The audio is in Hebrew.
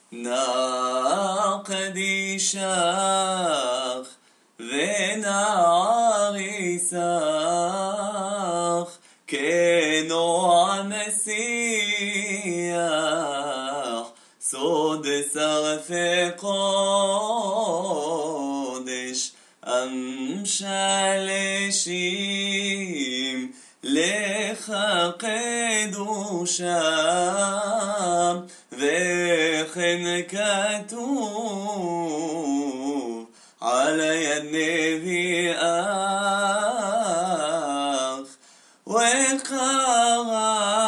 נקדישך ונעריסך כנועם משיח סוד שרפי קודש המשלשים לך קדושה וכן כתוב על יד נביאך וקרא